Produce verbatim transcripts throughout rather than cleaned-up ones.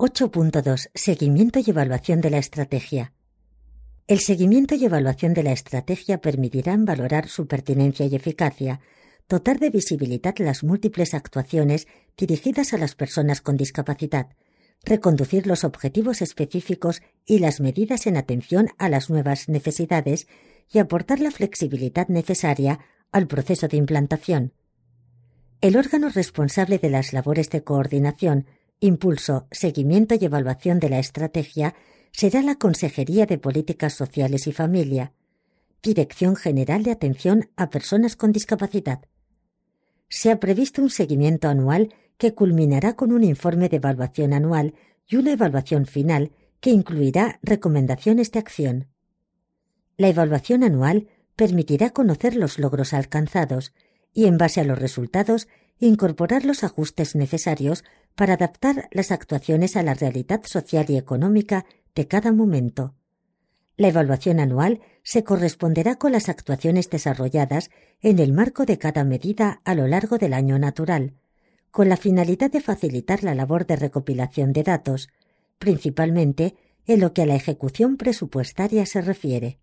ocho punto dos. Seguimiento y evaluación de la estrategia. El seguimiento y evaluación de la estrategia permitirán valorar su pertinencia y eficacia, dotar de visibilidad las múltiples actuaciones dirigidas a las personas con discapacidad, reconducir los objetivos específicos y las medidas en atención a las nuevas necesidades y aportar la flexibilidad necesaria al proceso de implantación. El órgano responsable de las labores de coordinación, impulso, seguimiento y evaluación de la estrategia será la Consejería de Políticas Sociales y Familia, Dirección General de Atención a Personas con Discapacidad. Se ha previsto un seguimiento anual que culminará con un informe de evaluación anual y una evaluación final que incluirá recomendaciones de acción. La evaluación anual permitirá conocer los logros alcanzados y, en base a los resultados, incorporar los ajustes necesarios para adaptar las actuaciones a la realidad social y económica de cada momento. La evaluación anual se corresponderá con las actuaciones desarrolladas en el marco de cada medida a lo largo del año natural, con la finalidad de facilitar la labor de recopilación de datos, principalmente en lo que a la ejecución presupuestaria se refiere.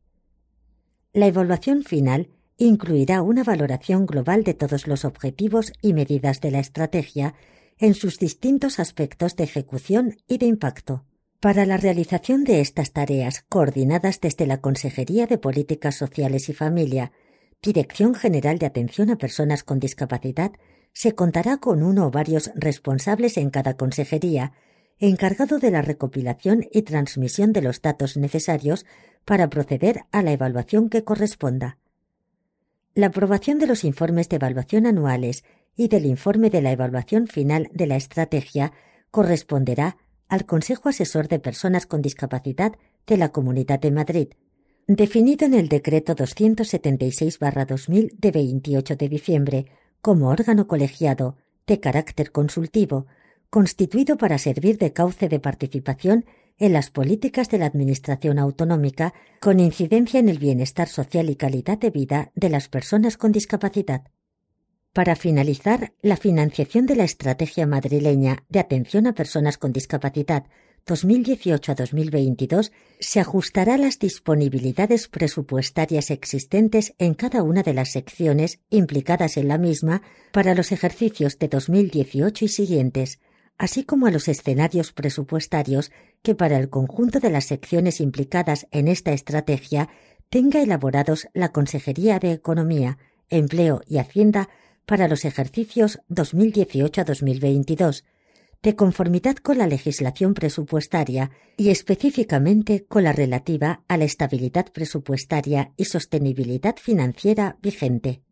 La evaluación final incluirá una valoración global de todos los objetivos y medidas de la estrategia en sus distintos aspectos de ejecución y de impacto. Para la realización de estas tareas, coordinadas desde la Consejería de Políticas Sociales y Familia, Dirección General de Atención a Personas con Discapacidad, se contará con uno o varios responsables en cada consejería, encargado de la recopilación y transmisión de los datos necesarios para proceder a la evaluación que corresponda. La aprobación de los informes de evaluación anuales y del informe de la evaluación final de la estrategia corresponderá al Consejo Asesor de Personas con Discapacidad de la Comunidad de Madrid, definido en el Decreto doscientos setenta y seis barra dos mil de veintiocho de diciembre, como órgano colegiado de carácter consultivo, constituido para servir de cauce de participación en las políticas de la Administración autonómica con incidencia en el bienestar social y calidad de vida de las personas con discapacidad. Para finalizar, la financiación de la Estrategia Madrileña de Atención a Personas con Discapacidad dos mil dieciocho a dos mil veintidós se ajustará a las disponibilidades presupuestarias existentes en cada una de las secciones implicadas en la misma para los ejercicios de dos mil dieciocho y siguientes, así como a los escenarios presupuestarios que para el conjunto de las secciones implicadas en esta estrategia tenga elaborados la Consejería de Economía, Empleo y Hacienda para los ejercicios dos mil dieciocho a dos mil veintidós, de conformidad con la legislación presupuestaria y específicamente con la relativa a la estabilidad presupuestaria y sostenibilidad financiera vigente.